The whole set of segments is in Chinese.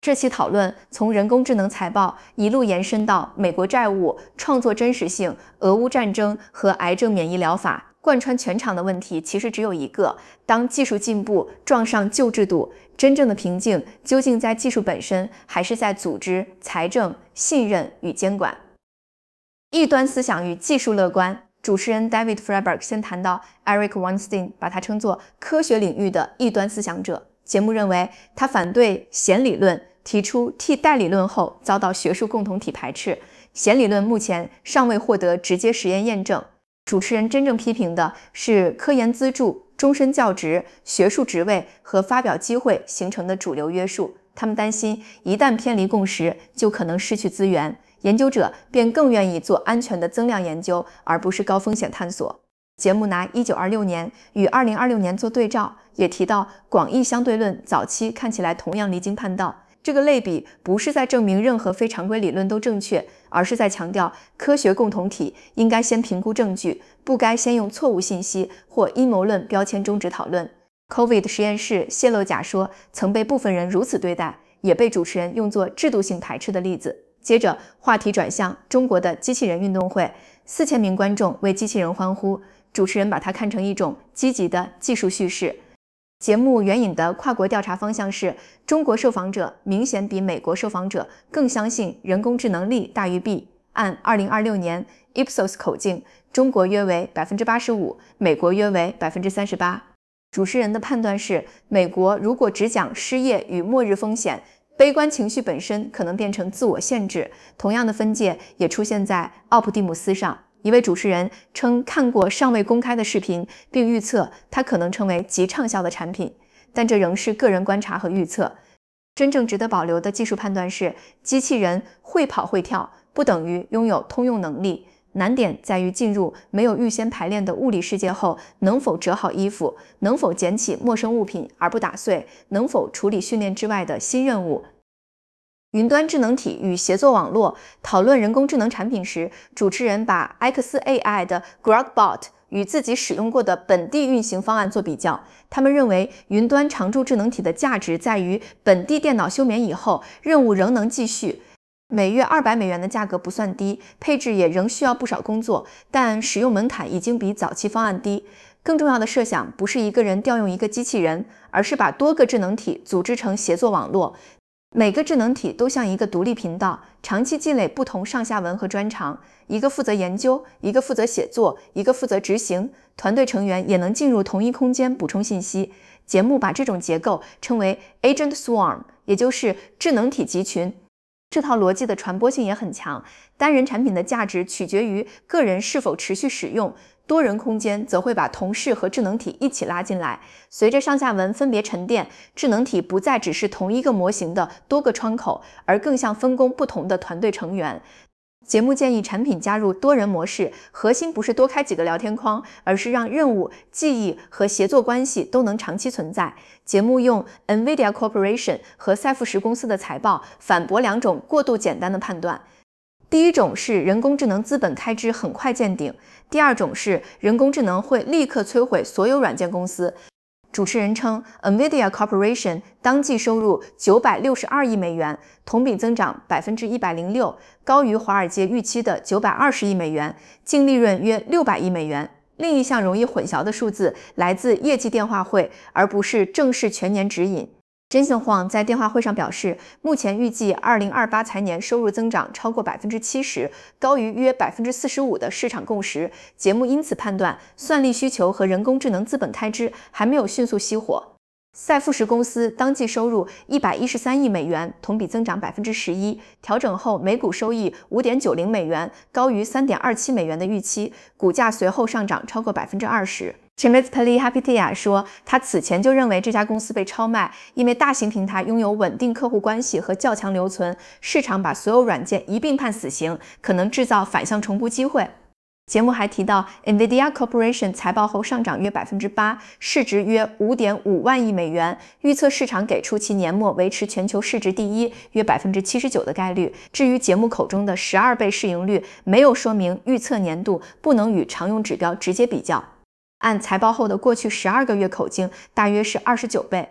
这期讨论从人工智能财报一路延伸到美国债务、创作真实性、俄乌战争和癌症免疫疗法，贯穿全场的问题其实只有一个：当技术进步撞上旧制度，真正的瓶颈究竟在技术本身，还是在组织、财政、信任与监管？异端思想与技术乐观。主持人 David Freiberg 先谈到 Eric Weinstein， 把他称作科学领域的异端思想者。节目认为他反对弦理论，提出替代理论后遭到学术共同体排斥，弦理论目前尚未获得直接实验验证。主持人真正批评的是科研资助、终身教职、学术职位和发表机会形成的主流约束。他们担心一旦偏离共识，就可能失去资源，研究者便更愿意做安全的增量研究，而不是高风险探索。节目拿1926年与2026年做对照，也提到广义相对论早期看起来同样离经叛道。这个类比不是在证明任何非常规理论都正确，而是在强调科学共同体应该先评估证据，不该先用错误信息或阴谋论标签终止讨论。COVID 实验室泄露假说曾被部分人如此对待，也被主持人用作制度性排斥的例子。接着话题转向中国的机器人运动会，4000名观众为机器人欢呼，主持人把它看成一种积极的技术叙事。节目援引的跨国调查方向是，中国受访者明显比美国受访者更相信人工智能利大于弊。按2026年 Ipsos 口径，中国约为 85%， 美国约为 38%。主持人的判断是，美国如果只讲失业与末日风险，悲观情绪本身可能变成自我限制。同样的分界也出现在奥普蒂姆斯上。一位主持人称看过尚未公开的视频，并预测它可能成为极畅销的产品，但这仍是个人观察和预测。真正值得保留的技术判断是，机器人会跑会跳不等于拥有通用能力，难点在于进入没有预先排练的物理世界后，能否折好衣服，能否捡起陌生物品而不打碎，能否处理训练之外的新任务。云端智能体与协作网络讨论人工智能产品时，主持人把 xAI 的 Grogbot 与自己使用过的本地运行方案做比较。他们认为云端常驻智能体的价值在于本地电脑休眠以后，任务仍能继续。每月$200的价格不算低，配置也仍需要不少工作，但使用门槛已经比早期方案低。更重要的设想不是一个人调用一个机器人，而是把多个智能体组织成协作网络。每个智能体都像一个独立频道，长期积累不同上下文和专长，一个负责研究，一个负责写作，一个负责执行，团队成员也能进入同一空间补充信息。节目把这种结构称为 Agent Swarm， 也就是智能体集群。这套逻辑的传播性也很强，单人产品的价值取决于个人是否持续使用，多人空间则会把同事和智能体一起拉进来。随着上下文分别沉淀，智能体不再只是同一个模型的多个窗口，而更像分工不同的团队成员。节目建议产品加入多人模式，核心不是多开几个聊天框，而是让任务、记忆和协作关系都能长期存在。节目用 NVIDIA Corporation 和赛富时公司的财报反驳两种过度简单的判断。第一种是人工智能资本开支很快见顶，第二种是人工智能会立刻摧毁所有软件公司。主持人称 NVIDIA Corporation 当季收入962亿美元，同比增长 106%， 高于华尔街预期的920亿美元，净利润约600亿美元。另一项容易混淆的数字来自业绩电话会，而不是正式全年指引。Jensen Huang 在电话会上表示，目前预计2028财年收入增长超过 70%， 高于约 45% 的市场共识。节目因此判断，算力需求和人工智能资本开支还没有迅速熄火。赛富时公司当季收入113亿美元，同比增长 11%， 调整后每股收益 5.90 美元，高于 3.27 美元的预期，股价随后上涨超过 20%。Chimizpeli Hapitia 说，他此前就认为这家公司被超卖，因为大型平台拥有稳定客户关系和较强留存，市场把所有软件一并判死刑，可能制造反向重播机会。节目还提到 NVIDIA Corporation 财报后上涨约 8%， 市值约 5.5万亿美元，预测市场给出其年末维持全球市值第一约 79% 的概率。至于节目口中的12倍市盈率，没有说明预测年度不能与常用指标直接比较。按财报后的过去12个月口径，大约是29倍。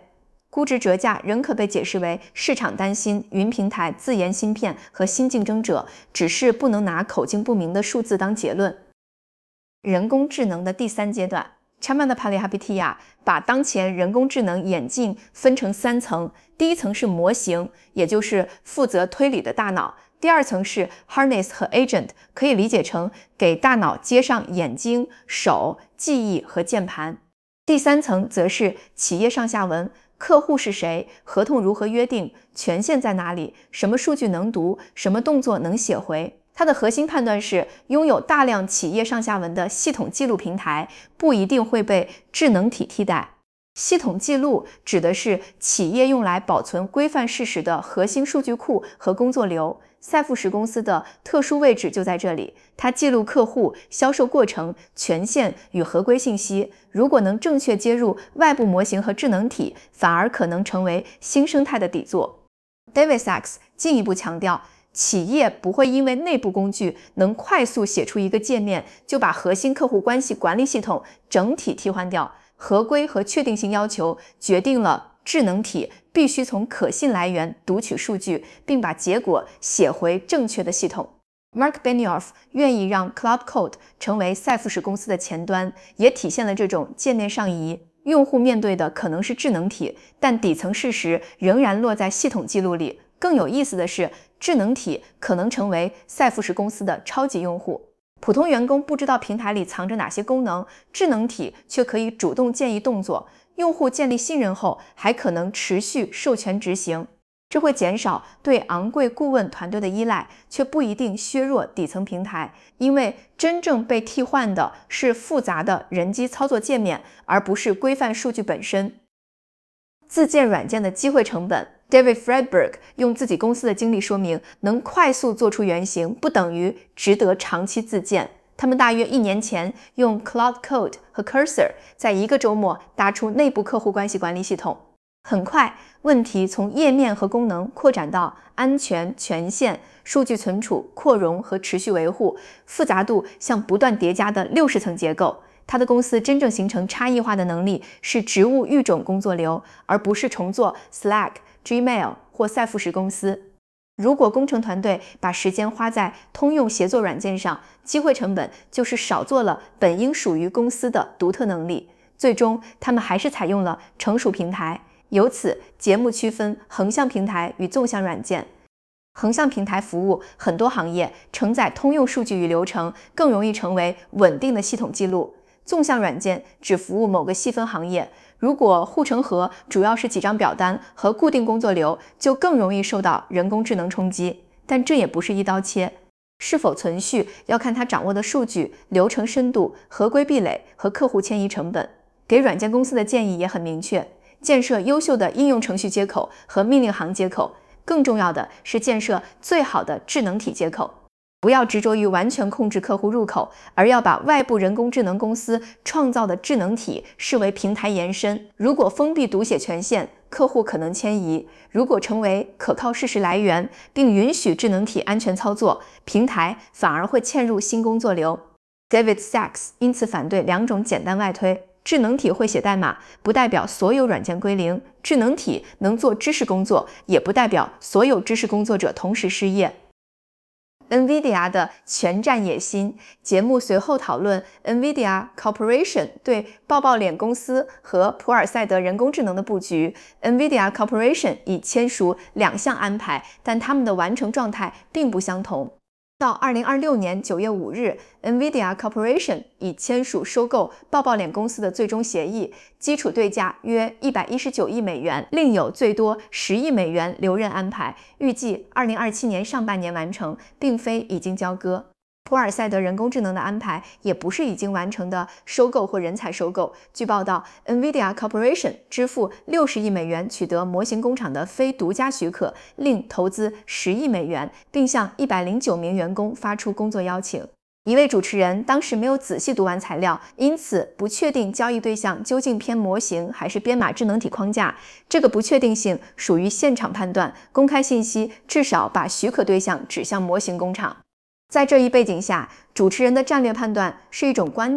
估值折价仍可被解释为市场担心云平台自研芯片和新竞争者，只是不能拿口径不明的数字当结论。人工智能的第3阶段 Chamath Palihapitiya 把当前人工智能演进分成3层，第一层是模型，也就是负责推理的大脑。第2层是 harness 和 agent， 可以理解成给大脑接上眼睛、手、记忆和键盘。第3层则是企业上下文，客户是谁，合同如何约定，权限在哪里，什么数据能读，什么动作能写回。它的核心判断是，拥有大量企业上下文的系统记录平台不一定会被智能体替代。系统记录指的是企业用来保存规范事实的核心数据库和工作流。赛富时公司的特殊位置就在这里，它记录客户、销售过程、权限与合规信息。如果能正确接入外部模型和智能体，反而可能成为新生态的底座。David Sacks 进一步强调，企业不会因为内部工具能快速写出一个界面，就把核心客户关系管理系统整体替换掉。合规和确定性要求决定了智能体必须从可信来源读取数据，并把结果写回正确的系统。Mark Benioff 愿意让 Cloud Code 成为赛富时公司的前端，也体现了这种界面上移。用户面对的可能是智能体，但底层事实仍然落在系统记录里。更有意思的是，智能体可能成为赛富时公司的超级用户。普通员工不知道平台里藏着哪些功能，智能体却可以主动建议动作。用户建立信任后，还可能持续授权执行。这会减少对昂贵顾问团队的依赖，却不一定削弱底层平台，因为真正被替换的是复杂的人机操作界面，而不是规范数据本身。自建软件的机会成本 David Friedberg 用自己公司的经历说明，能快速做出原型不等于值得长期自建。他们大约1年前用 Cloud Code 和 Cursor 在1个周末搭出内部客户关系管理系统。很快，问题从页面和功能扩展到安全、权限、数据存储、扩容和持续维护，复杂度像不断叠加的60层结构。他的公司真正形成差异化的能力是职务育种工作流，而不是重做 Slack、Gmail 或赛富时公司。如果工程团队把时间花在通用协作软件上，机会成本就是少做了本应属于公司的独特能力。最终，他们还是采用了成熟平台。由此，节目区分横向平台与纵向软件。横向平台服务很多行业，承载通用数据与流程，更容易成为稳定的系统记录。纵向软件只服务某个细分行业，如果护城河主要是几张表单和固定工作流，就更容易受到人工智能冲击。但这也不是一刀切，是否存续要看它掌握的数据、流程深度、合规壁垒和客户迁移成本。给软件公司的建议也很明确，建设优秀的应用程序接口和命令行接口，更重要的是建设最好的智能体接口。不要执着于完全控制客户入口，而要把外部人工智能公司创造的智能体视为平台延伸。如果封闭读写权限，客户可能迁移；如果成为可靠事实来源，并允许智能体安全操作，平台反而会嵌入新工作流。David Sacks 因此反对2种简单外推。智能体会写代码，不代表所有软件归零；智能体能做知识工作，也不代表所有知识工作者同时失业。NVIDIA 的全战野心节目随后讨论 NVIDIA Corporation 对抱抱脸公司和普尔赛德人工智能的布局。NVIDIA Corporation 已签署2项安排，但他们的完成状态并不相同。到2026年9月5日 ，NVIDIA Corporation 已签署收购抱抱脸公司的最终协议，基础对价约119亿美元，另有最多10亿美元留任安排，预计2027年上半年完成，并非已经交割。普尔赛德人工智能的安排也不是已经完成的收购或人才收购。据报道 ，NVIDIA Corporation 支付60亿美元取得模型工厂的非独家许可，另投资10亿美元，并向109名员工发出工作邀请。一位主持人当时没有仔细读完材料，因此不确定交易对象究竟偏模型还是编码智能体框架。这个不确定性属于现场判断，公开信息至少把许可对象指向模型工厂。在这一背景下，主持人的战略判断是一种观点，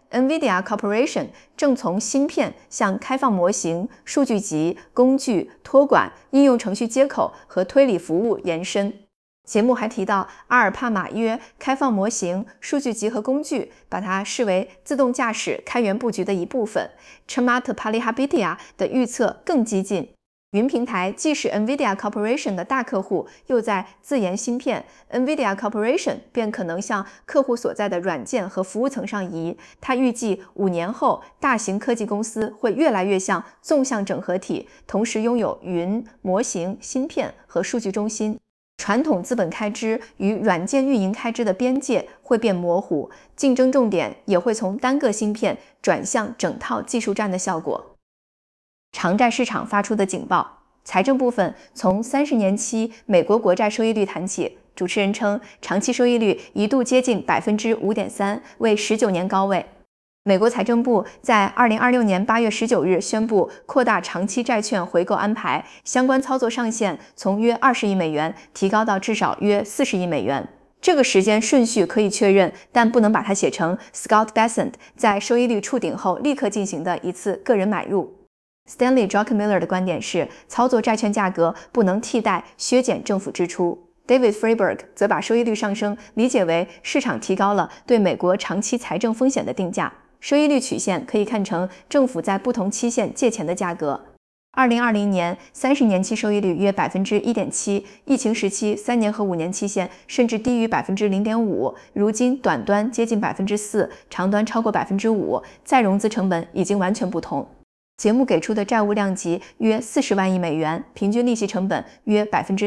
NVIDIA Corporation 正从芯片向开放模型、数据集、工具、托管、应用程序接口和推理服务延伸。节目还提到，阿尔帕马约开放模型、数据集和工具，把它视为自动驾驶开源布局的一部分。Chamath Palihapitiya 的预测更激进，云平台既是 NVIDIA Corporation 的大客户，又在自研芯片 ，NVIDIA Corporation 便可能向客户所在的软件和服务层上移。他预计5年后，大型科技公司会越来越像纵向整合体，同时拥有云、模型、芯片和数据中心。传统资本开支与软件运营开支的边界会变模糊，竞争重点也会从单个芯片转向整套技术战的效果。长债市场发出的警报，财政部分从30年期美国国债收益率谈起。主持人称，长期收益率一度接近 5.3%， 为19年高位。美国财政部在2026年8月19日宣布扩大长期债券回购安排，相关操作上限从约20亿美元提高到至少约40亿美元。这个时间顺序可以确认，但不能把它写成 Scott Bessent 在收益率触顶后立刻进行的一次个人买入。Stanley Druckenmiller 的观点是，操作债券价格不能替代削减政府支出。David Friedberg 则把收益率上升理解为市场提高了对美国长期财政风险的定价。收益率曲线可以看成政府在不同期限借钱的价格。2020年30年期收益率约 1.7%， 疫情时期3年和5年期限甚至低于 0.5%， 如今短端接近 4%， 长端超过 5%， 再融资成本已经完全不同。节目给出的债务量级约40万亿美元，平均利息成本约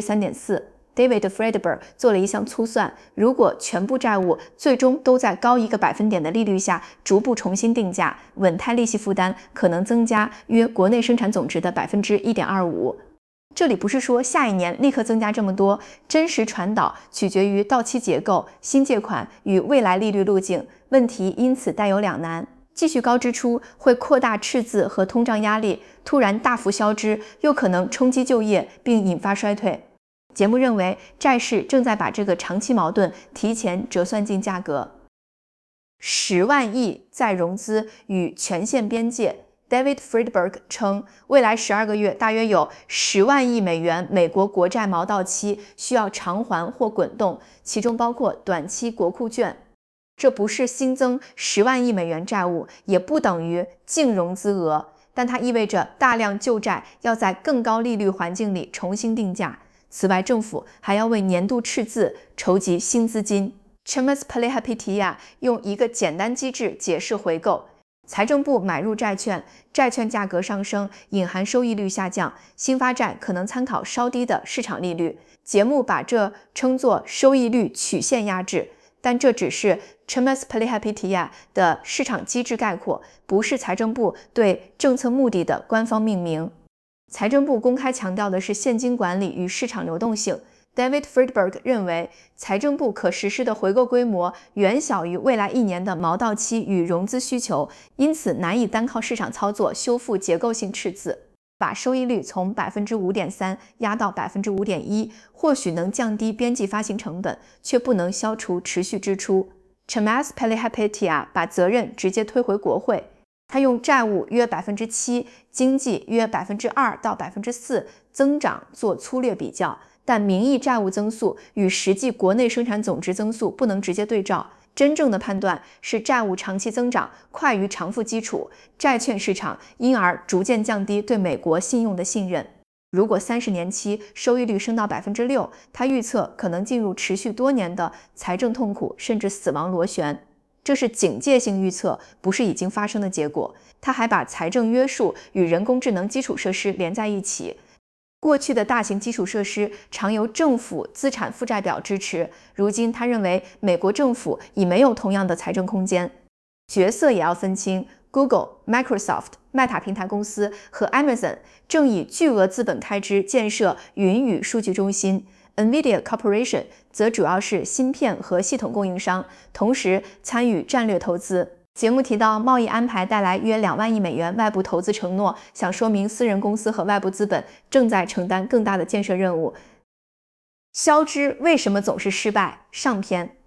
3.4%。David Friedberg 做了一项粗算，如果全部债务最终都在高1个百分点的利率下逐步重新定价，稳态利息负担可能增加约国内生产总值的 1.25%。这里不是说下一年立刻增加这么多，真实传导取决于到期结构、新借款与未来利率路径，问题因此带有两难。继续高支出会扩大赤字和通胀压力，突然大幅消支又可能冲击就业并引发衰退。节目认为，债市正在把这个长期矛盾提前折算进价格。10万亿再融资与权限边界 ，David Friedberg 称，未来12个月大约有10万亿美元美国国债毛到期，需要偿还或滚动，其中包括短期国库券。这不是新增10万亿美元债务，也不等于净融资额，但它意味着大量旧债要在更高利率环境里重新定价。此外，政府还要为年度赤字筹集新资金。Chamath Palihapitiya 用一个简单机制解释回购：财政部买入债券，债券价格上升，隐含收益率下降，新发债可能参考稍低的市场利率。节目把这称作收益率曲线压制，但这只是 Chamath Palihapitiya 的市场机制概括，不是财政部对政策目的的官方命名。财政部公开强调的是现金管理与市场流动性。David Friedberg 认为，财政部可实施的回购规模远小于未来1年的毛到期与融资需求，因此难以单靠市场操作修复结构性赤字。把收益率从 5.3% 压到 5.1%， 或许能降低边际发行成本，却不能消除持续支出。Chamath Palihapitiya 把责任直接推回国会。他用债务约 7%， 经济约 2%到 4% 增长做粗略比较，但名义债务增速与实际国内生产总值增速不能直接对照。真正的判断是债务长期增长快于偿付基础，债券市场因而逐渐降低对美国信用的信任。如果30年期收益率升到 6%， 他预测可能进入持续多年的财政痛苦甚至死亡螺旋。这是警戒性预测，不是已经发生的结果。他还把财政约束与人工智能基础设施连在一起。过去的大型基础设施常由政府资产负债表支持，如今他认为美国政府已没有同样的财政空间。角色也要分清 ，Google、Microsoft、麦塔平台公司和 Amazon 正以巨额资本开支建设云与数据中心。NVIDIA Corporation 则主要是芯片和系统供应商，同时参与战略投资。节目提到，贸易安排带来约2万亿美元外部投资承诺，想说明私人公司和外部资本正在承担更大的建设任务。消支为什么总是失败？上篇。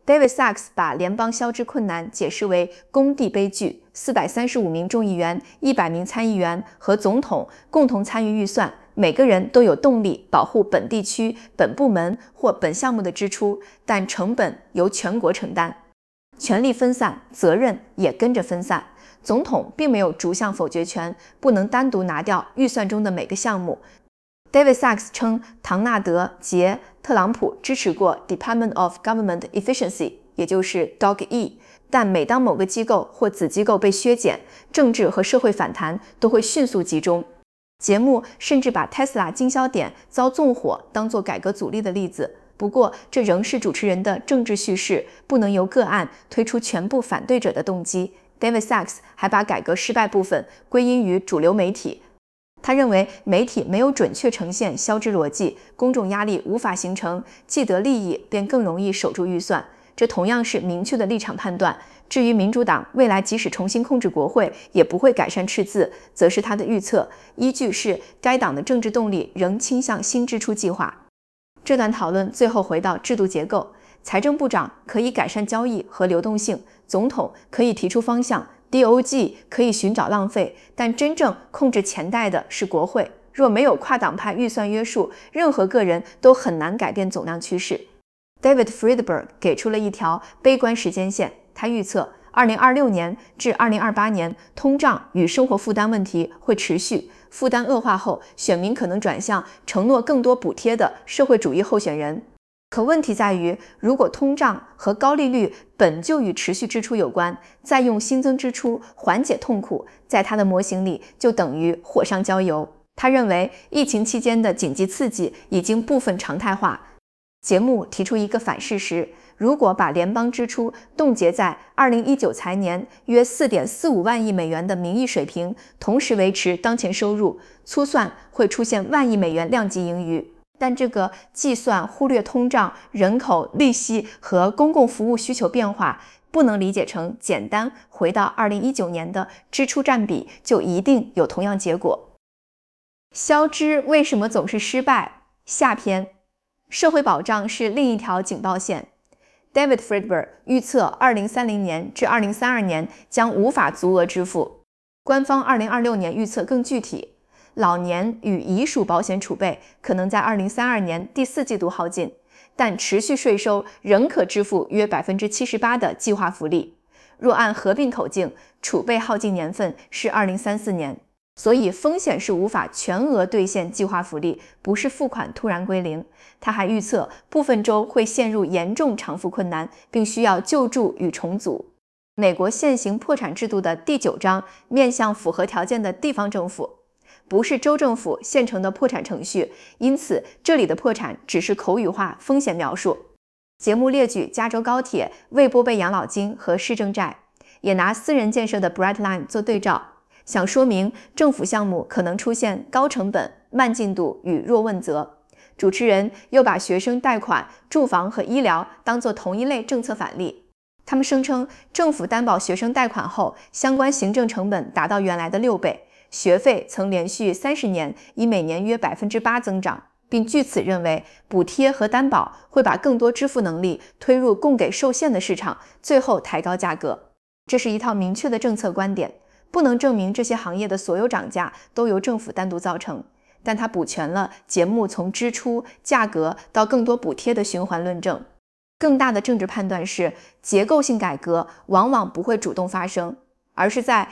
David Sacks 把联邦消支困难解释为工地悲剧，435名众议员、100名参议员和总统共同参与预算，每个人都有动力保护本地区、本部门或本项目的支出，但成本由全国承担。权力分散，责任也跟着分散。总统并没有逐项否决权，不能单独拿掉预算中的每个项目。David Sacks 称，唐纳德、杰、特朗普支持过 Department of Government Efficiency， 也就是 DOGE， 但每当某个机构或子机构被削减，政治和社会反弹都会迅速集中。节目甚至把 Tesla 经销点遭纵火当作改革阻力的例子，不过这仍是主持人的政治叙事，不能由个案推出全部反对者的动机。David Sacks 还把改革失败部分归因于主流媒体。他认为媒体没有准确呈现消支逻辑，公众压力无法形成，既得利益便更容易守住预算。这同样是明确的立场判断。至于民主党未来即使重新控制国会，也不会改善赤字，则是他的预测，依据是该党的政治动力仍倾向新支出计划。这段讨论最后回到制度结构，财政部长可以改善交易和流动性，总统可以提出方向，DOGE 可以寻找浪费，但真正控制钱袋的是国会。若没有跨党派预算约束，任何个人都很难改变总量趋势。David Friedberg 给出了一条悲观时间线，他预测2026年至2028年，通胀与生活负担问题会持续，负担恶化后，选民可能转向承诺更多补贴的社会主义候选人。可问题在于，如果通胀和高利率本就与持续支出有关，再用新增支出缓解痛苦，在他的模型里就等于火上浇油。他认为疫情期间的紧急刺激已经部分常态化。节目提出一个反事实，如果把联邦支出冻结在2019财年约4.45万亿美元的名义水平，同时维持当前收入，粗算会出现万亿美元量级盈余。但这个计算忽略通胀、人口、利息和公共服务需求变化，不能理解成简单回到2019年的支出占比就一定有同样结果。消支为什么总是失败？下篇，社会保障是另一条警报线。David Friedberg 预测2030年至2032年将无法足额支付，官方2026年预测更具体。老年与遗属保险储备可能在2032年第4季度耗尽，但持续税收仍可支付约 78% 的计划福利。若按合并口径，储备耗尽年份是2034年，所以风险是无法全额兑现计划福利，不是付款突然归零。他还预测部分州会陷入严重偿付困难，并需要救助与重组。美国现行破产制度的第9章面向符合条件的地方政府，不是州政府现成的破产程序，因此这里的破产只是口语化风险描述。节目列举加州高铁未拨备养老金和市政债，也拿私人建设的 Brightline 做对照，想说明政府项目可能出现高成本、慢进度与弱问责。主持人又把学生贷款、住房和医疗当作同一类政策反例。他们声称，政府担保学生贷款后，相关行政成本达到原来的6倍。学费曾连续30年以每年约 8% 增长，并据此认为补贴和担保会把更多支付能力推入供给受限的市场，最后抬高价格。这是一套明确的政策观点，不能证明这些行业的所有涨价都由政府单独造成，但它补全了节目从支出、价格到更多补贴的循环论证。更大的政治判断是，结构性改革往往不会主动发生，而是在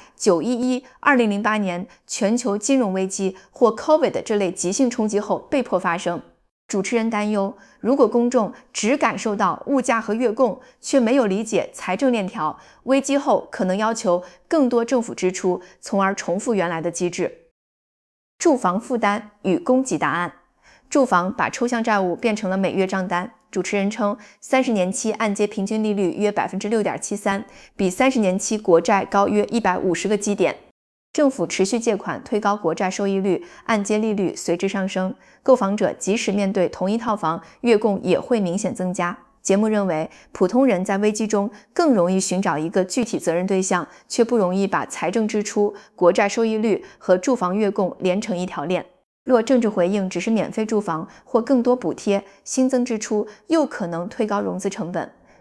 911、2008年全球金融危机或 COVID 这类急性冲击后被迫发生。主持人担忧，如果公众只感受到物价和月供，却没有理解财政链条，危机后可能要求更多政府支出，从而重复原来的机制。住房负担与供给答案。住房把抽象债务变成了每月账单。主持人称，30年期按揭平均利率约 6.73%， 比30年期国债高约150个基点。政府持续借款推高国债收益率，按揭利率随之上升，购房者即使面对同一套房，月供也会明显增加。节目认为，普通人在危机中更容易寻找一个具体责任对象，却不容易把财政支出、国债收益率和住房月供连成一条链。若政治回应只是免费住房或更多补贴，新增支出又可能推高融资成本。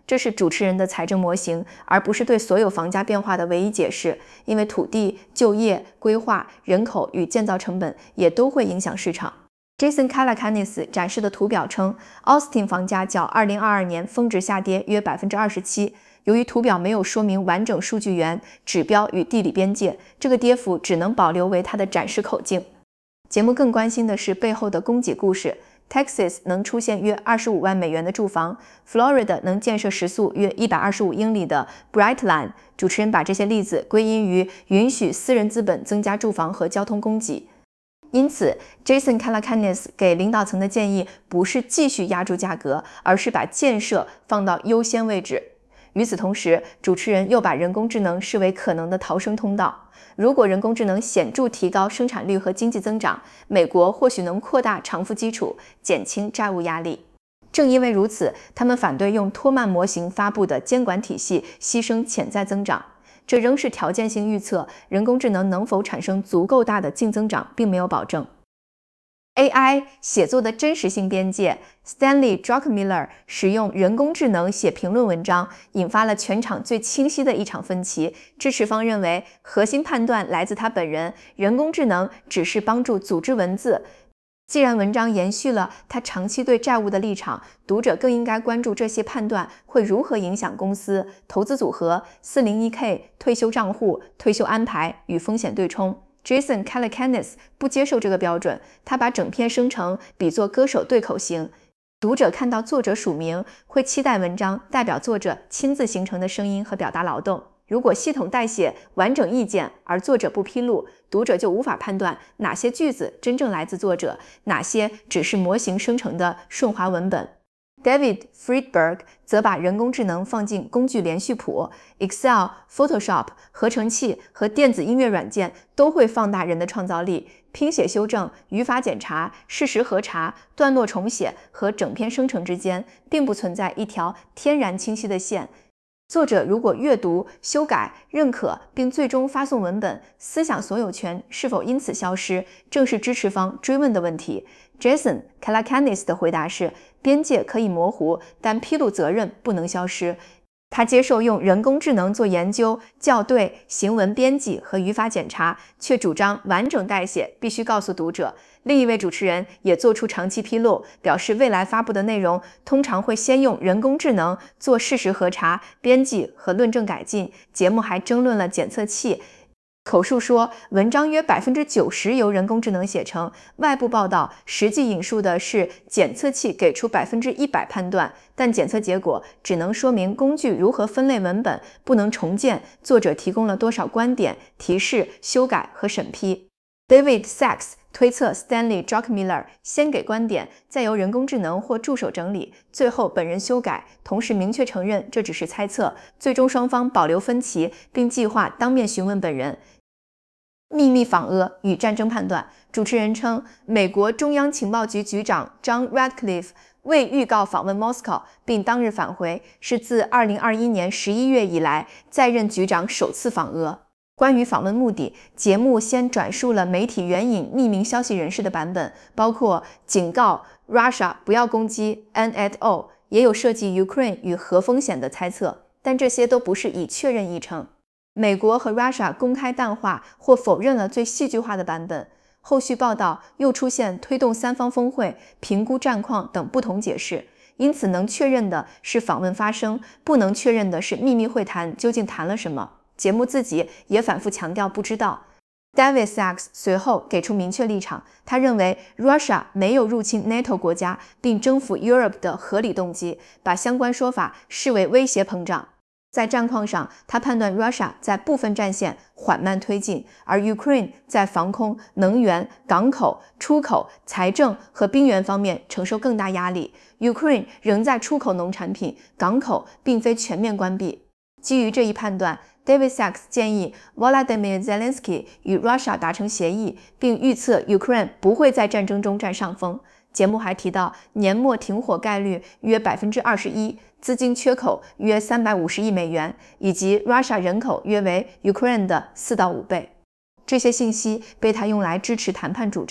这是主持人的财政模型，而不是对所有房价变化的唯一解释，因为土地、就业、规划、人口与建造成本也都会影响市场。Jason Calacanis 展示的图表称，奥斯汀房价较2022年峰值下跌约 27%。由于图表没有说明完整数据源、指标与地理边界，这个跌幅只能保留为它的展示口径。节目更关心的是背后的供给故事。Texas 能出现约25万美元的住房 ，Florida 能建设时速约125英里的 Brightline。主持人把这些例子归因于允许私人资本增加住房和交通供给。因此 ，Jason Calacanis 给领导层的建议不是继续压住价格，而是把建设放到优先位置。与此同时，主持人又把人工智能视为可能的逃生通道。如果人工智能显著提高生产率和经济增长，美国或许能扩大偿付基础，减轻债务压力。正因为如此，他们反对用托曼模型发布的监管体系牺牲潜在增长。这仍是条件性预测，人工智能能否产生足够大的净增长并没有保证。AI 写作的真实性边界 ，Stanley Druckenmiller 使用人工智能写评论文章，引发了全场最清晰的一场分歧。支持方认为，核心判断来自他本人，人工智能只是帮助组织文字。既然文章延续了他长期对债务的立场，读者更应该关注这些判断会如何影响公司、投资组合、401k、退休账户、退休安排与风险对冲。Jason Calacanis 不接受这个标准，他把整篇生成比作歌手对口型。读者看到作者署名，会期待文章代表作者亲自形成的声音和表达劳动。如果系统代写完整意见，而作者不披露，读者就无法判断哪些句子真正来自作者，哪些只是模型生成的顺滑文本。David Friedberg 则把人工智能放进工具连续谱 ，Excel、Photoshop、合成器和电子音乐软件都会放大人的创造力。拼写修正、语法检查、事实核查、段落重写和整篇生成之间，并不存在一条天然清晰的线。作者如果阅读、修改、认可并最终发送文本，思想所有权是否因此消失，正是支持方追问的问题。Jason Calacanis 的回答是，边界可以模糊，但披露责任不能消失。他接受用人工智能做研究、校对、行文编辑和语法检查，却主张完整代写必须告诉读者。另一位主持人也做出长期披露，表示未来发布的内容通常会先用人工智能做事实核查、编辑和论证改进。节目还争论了检测器。口述说，文章约 90% 由人工智能写成，外部报道实际引述的是检测器给出 100% 判断，但检测结果只能说明工具如何分类文本，不能重建作者提供了多少观点、提示、修改和审批。David Sachs 推测 Stanley Druckenmiller 先给观点，再由人工智能或助手整理，最后本人修改，同时明确承认这只是猜测。最终双方保留分歧，并计划当面询问本人。秘密访俄与战争判断，主持人称，美国中央情报局局长 John Ratcliffe 未预告访问 Moscow， 并当日返回，是自2021年11月以来在任局长首次访俄。关于访问目的，节目先转述了媒体援引匿名消息人士的版本，包括警告 Russia 不要攻击 NATO， 也有涉及 Ukraine 与核风险的猜测，但这些都不是已确认议程。美国和 Russia 公开淡化或否认了最戏剧化的版本。后续报道又出现推动三方峰会、评估战况等不同解释，因此能确认的是访问发生，不能确认的是秘密会谈究竟谈了什么。节目自己也反复强调不知道。David Sachs 随后给出明确立场，他认为 Russia 没有入侵 NATO 国家并征服 Europe 的合理动机，把相关说法视为威胁膨胀。在战况上，他判断 Russia 在部分战线缓慢推进，而 Ukraine 在防空、能源、港口、出口、财政和兵源方面承受更大压力。Ukraine 仍在出口农产品，港口并非全面关闭。基于这一判断， David Sachs 建议 Volodymyr Zelensky 与 Russia 达成协议，并预测 Ukraine 不会在战争中占上风。节目还提到，年末停火概率约 21%， 资金缺口约350亿美元，以及 Russia 人口约为 Ukraine 的4到5倍。这些信息被他用来支持谈判主张。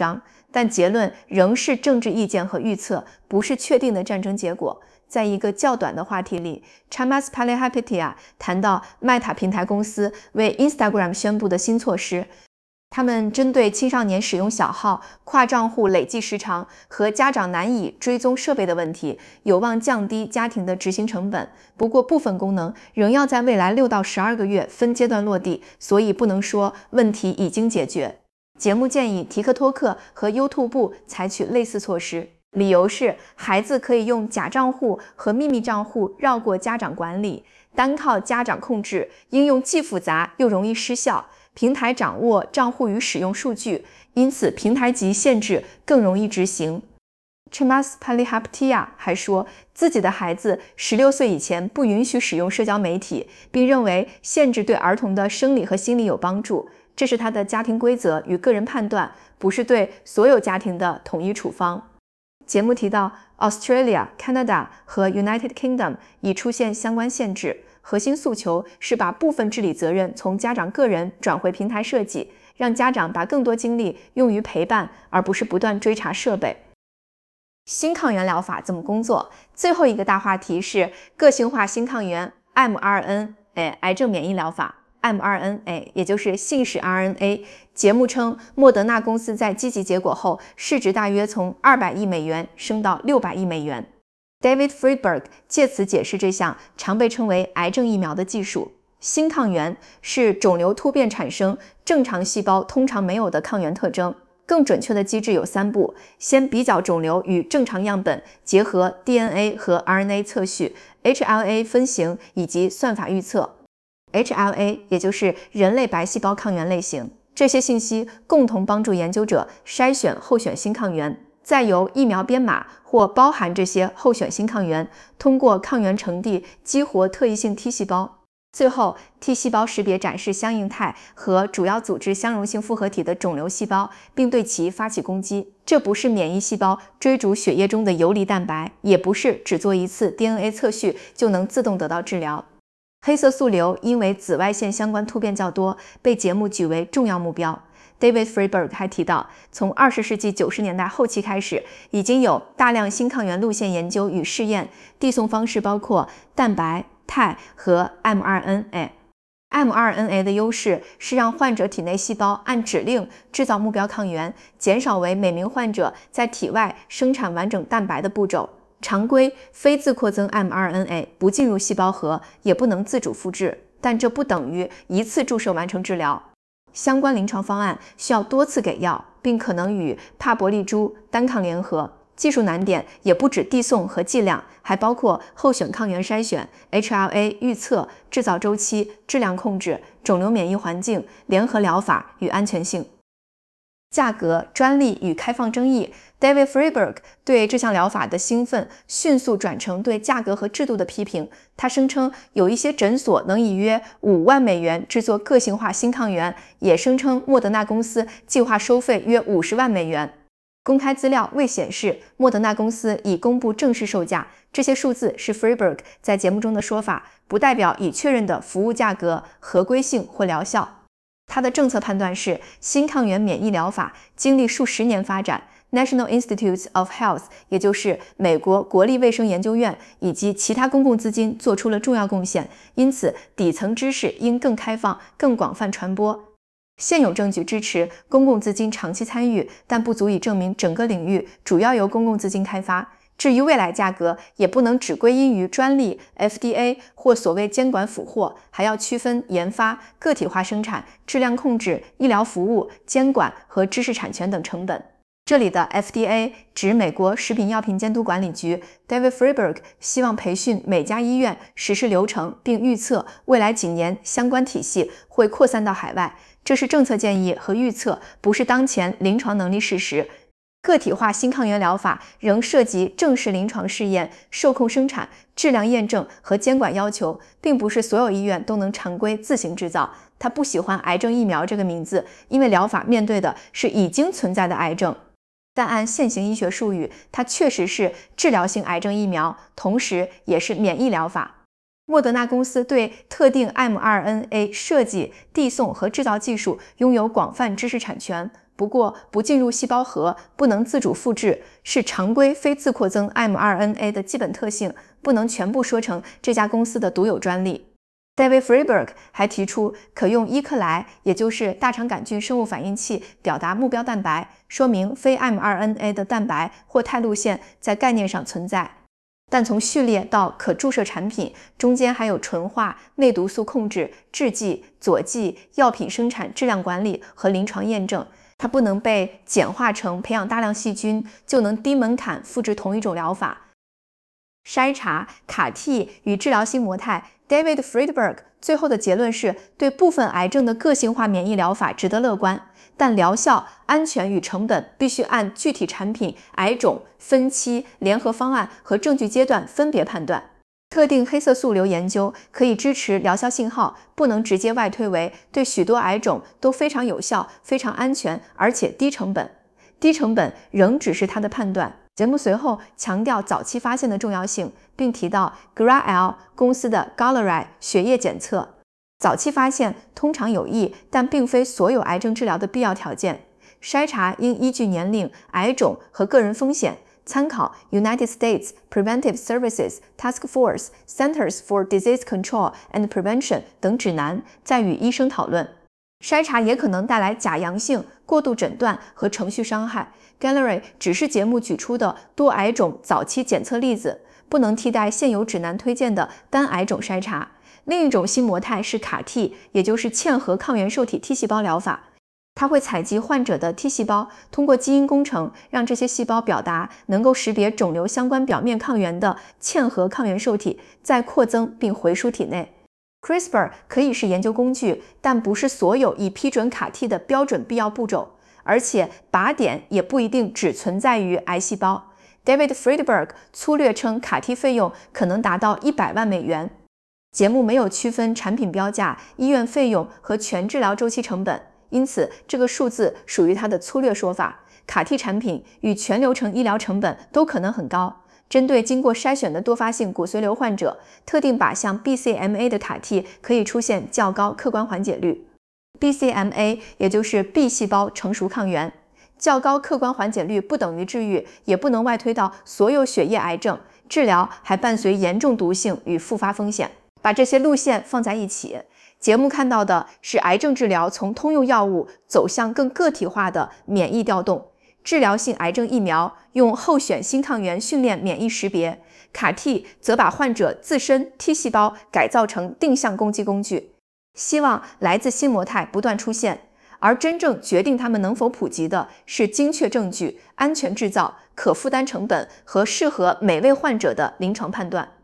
但结论仍是政治意见和预测，不是确定的战争结果。在一个较短的话题里 Chamath Palihapitiya 谈到 Meta 平台公司为 Instagram 宣布的新措施，他们针对青少年使用小号、跨账户累计时长和家长难以追踪设备的问题，有望降低家庭的执行成本。不过，部分功能仍要在未来6到12个月分阶段落地，所以不能说问题已经解决。节目建议提克托克和 YouTube 采取类似措施，理由是孩子可以用假账户和秘密账户绕过家长管理，单靠家长控制，应用既复杂又容易失效。平台掌握账户与使用数据，因此平台级限制更容易执行。Chamath Palihapitiya 还说，自己的孩子16岁以前不允许使用社交媒体，并认为限制对儿童的生理和心理有帮助。这是他的家庭规则与个人判断，不是对所有家庭的统一处方。节目提到 Australia、Canada 和 United Kingdom 已出现相关限制，核心诉求是把部分治理责任从家长个人转回平台设计，让家长把更多精力用于陪伴，而不是不断追查设备。新抗原疗法怎么工作？最后一个大话题是个性化新抗原 mRNA 癌症免疫疗法。mRNA 也就是信使 RNA。 节目称，莫德纳公司在积极结果后，市值大约从200亿美元升到600亿美元。David Friedberg 借此解释这项常被称为癌症疫苗的技术。新抗原是肿瘤突变产生正常细胞通常没有的抗原特征。更准确的机制有3步：先比较肿瘤与正常样本，结合 DNA 和 RNA 测序、HLA 分型以及算法预测。HLA 也就是人类白细胞抗原类型，这些信息共同帮助研究者筛选候选新抗原，再由疫苗编码或包含这些候选新抗原，通过抗原程递激活特异性 T 细胞。最后 T 细胞识别展示相应态和主要组织相容性复合体的肿瘤细胞，并对其发起攻击。这不是免疫细胞追逐血液中的游离蛋白，也不是只做一次 DNA 测序就能自动得到治疗。黑色素瘤因为紫外线相关突变较多，被节目举为重要目标。David Friedberg 还提到，从20世纪90年代后期开始，已经有大量新抗原路线研究与试验，递送方式包括蛋白、肽和 mRNA。mRNA 的优势是让患者体内细胞按指令制造目标抗原，减少为每名患者在体外生产完整蛋白的步骤。常规非自扩增 mRNA 不进入细胞核，也不能自主复制，但这不等于一次注射完成治疗。相关临床方案需要多次给药，并可能与帕伯利珠单抗联合。技术难点也不止递送和剂量，还包括候选抗原筛选、HLA 预测、制造周期、质量控制、肿瘤免疫环境、联合疗法与安全性。价格、专利与开放争议。David Friedberg 对这项疗法的兴奋迅速转成对价格和制度的批评。他声称有一些诊所能以约5万美元制作个性化新抗原，也声称莫德纳公司计划收费约50万美元。公开资料未显示莫德纳公司已公布正式售价，这些数字是 Friedberg 在节目中的说法，不代表已确认的服务价格、合规性或疗效。他的政策判断是，新抗原免疫疗法经历数十年发展，National Institutes of Health 也就是美国国立卫生研究院以及其他公共资金做出了重要贡献，因此底层知识应更开放、更广泛传播。现有证据支持公共资金长期参与，但不足以证明整个领域主要由公共资金开发。至于未来价格，也不能只归因于专利、FDA 或所谓监管俘获，还要区分研发、个体化生产、质量控制、医疗服务、监管和知识产权等成本。这里的 FDA 指美国食品药品监督管理局。David Friedberg 希望培训每家医院实施流程，并预测未来几年相关体系会扩散到海外。这是政策建议和预测，不是当前临床能力事实。个体化新抗原疗法仍涉及正式临床试验、受控生产、质量验证和监管要求，并不是所有医院都能常规自行制造。他不喜欢癌症疫苗这个名字，因为疗法面对的是已经存在的癌症。但按现行医学术语，它确实是治疗性癌症疫苗，同时也是免疫疗法。莫德纳公司对特定 mRNA 设计、递送和制造技术拥有广泛知识产权。 不过不进入细胞核，不能自主复制，是常规非自扩增 mRNA 的基本特性，不能全部说成这家公司的独有专利。David Friedberg 还提出可用伊克莱，也就是大肠杆菌生物反应器表达目标蛋白，说明非 mRNA 的蛋白或肽路线在概念上存在。但从序列到可注射产品，中间还有纯化、内毒素控制、制剂、佐剂、药品生产、质量管理和临床验证。它不能被简化成培养大量细菌就能低门槛复制同一种疗法。筛查、CAR-T 与治疗新模态 David Friedberg 最后的结论是，对部分癌症的个性化免疫疗法值得乐观，但疗效、安全与成本必须按具体产品、癌种、分期、联合方案和证据阶段分别判断。特定黑色素瘤研究可以支持疗效信号，不能直接外推为对许多癌种都非常有效、非常安全，而且低成本。低成本仍只是他的判断。节目随后强调早期发现的重要性，并提到 Grail 公司的 Galleri 血液检测。早期发现通常有益，但并非所有癌症治疗的必要条件。筛查应依据年龄、癌种和个人风险，参考 United States Preventive Services Task Force Centers for Disease Control and Prevention 等指南，再与医生讨论。筛查也可能带来假阳性、过度诊断和程序伤害。Galleri 只是节目举出的多癌种早期检测例子，不能替代现有指南推荐的单癌种筛查。另一种新模态是 CAR-T， 也就是嵌合抗原受体 T 细胞疗法。它会采集患者的 T 细胞，通过基因工程让这些细胞表达能够识别肿瘤相关表面抗原的嵌合抗原受体，再扩增并回输体内。CRISPR 可以是研究工具，但不是所有已批准 CAR-T 的标准必要步骤，而且靶点也不一定只存在于癌细胞。David Friedberg 粗略称 CAR-T 费用可能达到100万美元。节目没有区分产品标价、医院费用和全治疗周期成本，因此这个数字属于它的粗略说法。CAR-T 产品与全流程医疗成本都可能很高。针对经过筛选的多发性骨髓瘤患者，特定靶向 BCMA 的CAR-T可以出现较高客观缓解率。BCMA 也就是 B 细胞成熟抗原，较高客观缓解率不等于治愈，也不能外推到所有血液癌症，治疗还伴随严重毒性与复发风险。把这些路线放在一起，节目看到的是癌症治疗从通用药物走向更个体化的免疫调动。治疗性癌症疫苗用候选新抗原训练免疫识别， CAR-T 则把患者自身 T 细胞改造成定向攻击工具。希望来自新模态不断出现，而真正决定它们能否普及的是精确证据、安全制造、可负担成本和适合每位患者的临床判断。